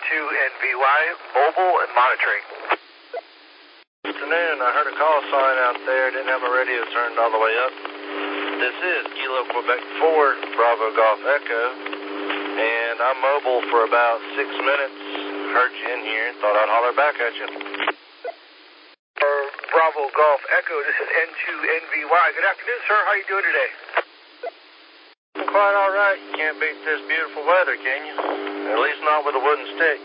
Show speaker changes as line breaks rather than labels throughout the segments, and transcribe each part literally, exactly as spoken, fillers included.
two N V Y, mobile and monitoring.
Good afternoon. I heard a call sign out there. Didn't have my radio turned all the way up. This is Kilo Quebec four, Bravo Golf Echo, and I'm mobile for about six minutes. Heard you in here. Thought I'd holler back at you.
Uh, Bravo Golf Echo, this is N two N V Y. Good afternoon, sir. How are you doing today?
I'm quite all right. You can't beat this beautiful weather, can you? At least not with a wooden stick.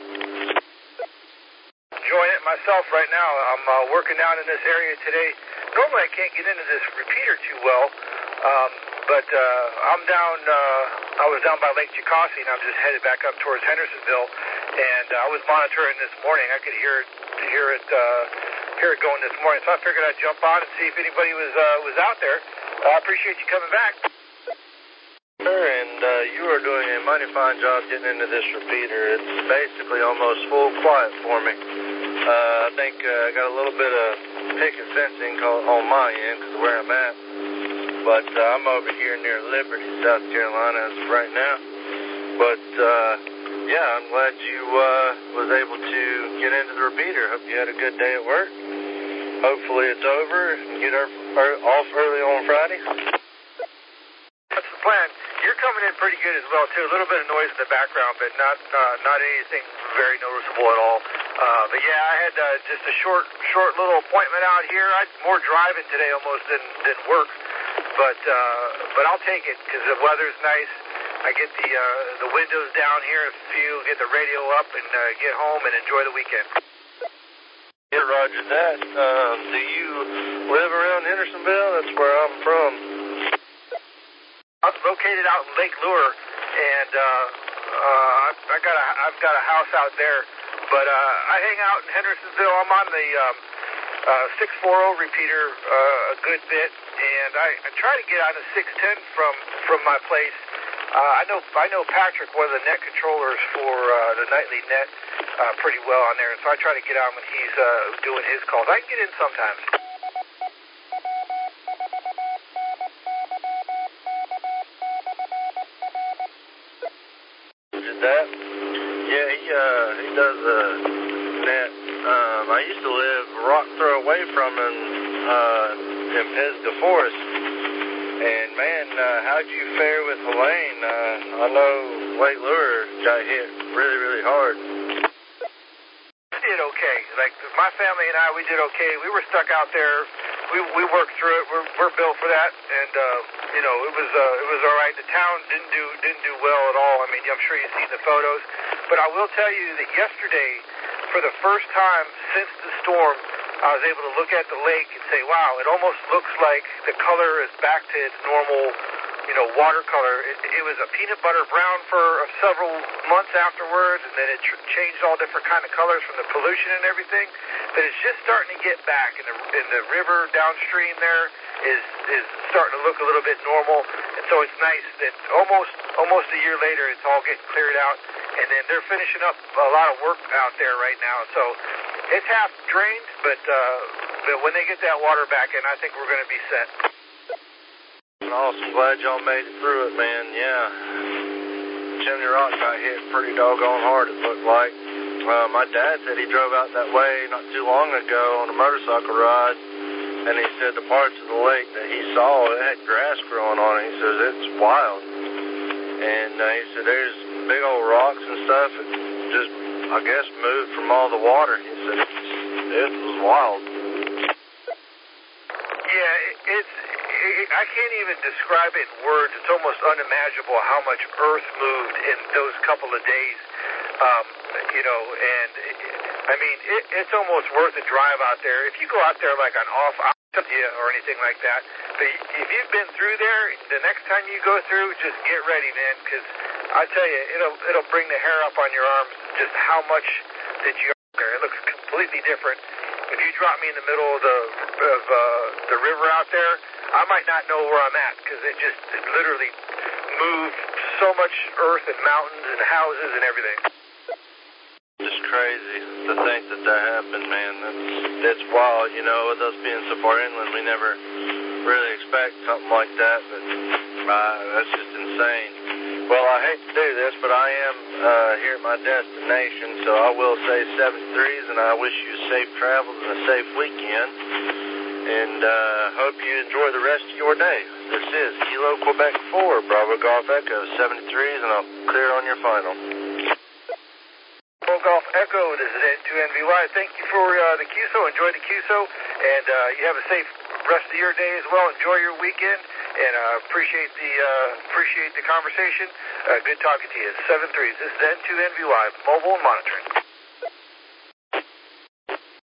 Enjoying it myself right now. I'm uh, working down in this area today. Normally I can't get into this repeater too well, um, but uh, I'm down, uh, I was down by Lake Chicossie, and I'm just headed back up towards Hendersonville, and uh, I was monitoring this morning. I could hear it, hear it, uh, hear it going this morning, so I figured I'd jump on and see if anybody was, uh, was out there. I uh, appreciate you coming back.
Sure, and uh, you are doing a mighty fine job getting into this repeater. It's basically almost full quiet for me. Uh, I think uh, I got a little bit of picket fencing on my end because of where I'm at. But uh, I'm over here near Liberty, South Carolina as of right now. But uh, yeah, I'm glad you uh, was able to get into the repeater. Hope you had a good day at work. Hopefully it's over and get off early on Friday.
That's the plan. You're coming in pretty good as well too. A little bit of noise in the background, but not uh, not anything very noticeable at all. Uh, but yeah, I had uh, just a short short little appointment out here. I more driving today almost than than work, but uh, but I'll take it because the weather's nice. I get the uh, the windows down here, a few, get the radio up, and uh, get home and enjoy the weekend.
Yeah, Roger that. Um, do you live around Hendersonville? That's where I'm from.
I'm located out in Lake Lure, and uh, uh, I got a, I've got a house out there. But uh, I hang out in Hendersonville. I'm on the um, uh, six forty repeater uh, a good bit, and I, I try to get on the six ten from from my place. Uh, I know I know Patrick, one of the net controllers for uh, the nightly net, uh, pretty well on there, and so I try to get on when he's uh, doing his calls. I can get in sometimes.
That? Yeah, he uh he does a net. Um, I used to live a rock throw away from him uh, in Pisgah Forest, and man, uh, how'd you fare with Helene? Uh, I know Lake Lure got hit really, really hard.
We did okay. Like my family and I, we did okay. We were stuck out there. We we worked through it. We're we're built for that, and uh, you know it was uh, it was all right. The town didn't do didn't do well at all. I mean, I'm sure you've seen the photos, but I will tell you that yesterday, for the first time since the storm, I was able to look at the lake and say, "Wow, it almost looks like the color is back to its normal, you know, watercolor." It, it was a peanut butter brown for several months afterwards, and then it tr- changed all different kind of colors from the pollution and everything. But it's just starting to get back, and the, and the river downstream there is is starting to look a little bit normal. And so it's nice that almost almost a year later, it's all getting cleared out, and then they're finishing up a lot of work out there right now. So it's half drained, but uh, but when they get that water back in, I think we're going to be set.
Awesome. Glad y'all made it through it, man. Yeah. Chimney Rock got hit pretty doggone hard, it looked like. Uh, my dad said he drove out that way not too long ago on a motorcycle ride, and he said the parts of the lake that he saw, it had grass growing on it. He says it's wild. And uh, he said there's big old rocks and stuff. It just, I guess, moved from all the water. He said it, it was wild.
Yeah, it, it's... I can't even describe it in words. It's almost unimaginable how much earth moved in those couple of days. Um, you know, and it, I mean, it, it's almost worth a drive out there. If you go out there like on off yeah, or anything like that, but if you've been through there, the next time you go through, just get ready, man, because I tell you, it'll it'll bring the hair up on your arms just how much that you are there. It looks completely different. If you drop me in the middle of the of uh, the river out there, I might not know where I'm at because it just it literally moved so much earth and mountains and houses and everything.
Just crazy to think that that happened, man. That's that's wild, you know. With us being so far inland, we never really expect something like that, but uh, that's just insane. Well, I hate to do this, but I am uh, here at my destination, so I will say seven threes, and I wish you safe travels and a safe weekend, and uh, hope you enjoy the rest of your day. This is Kilo Quebec four, Bravo Golf Echo, seven threes, and I'll clear on your final.
Bravo Golf Echo, this is N two N V Y. Thank you for uh, the Q S O. Enjoy the Q S O, and uh, you have a safe rest of your day as well. Enjoy your weekend. And uh, appreciate the uh, appreciate the conversation. Uh, good talking to you. Seven threes. This is N two N V Y, mobile and monitoring.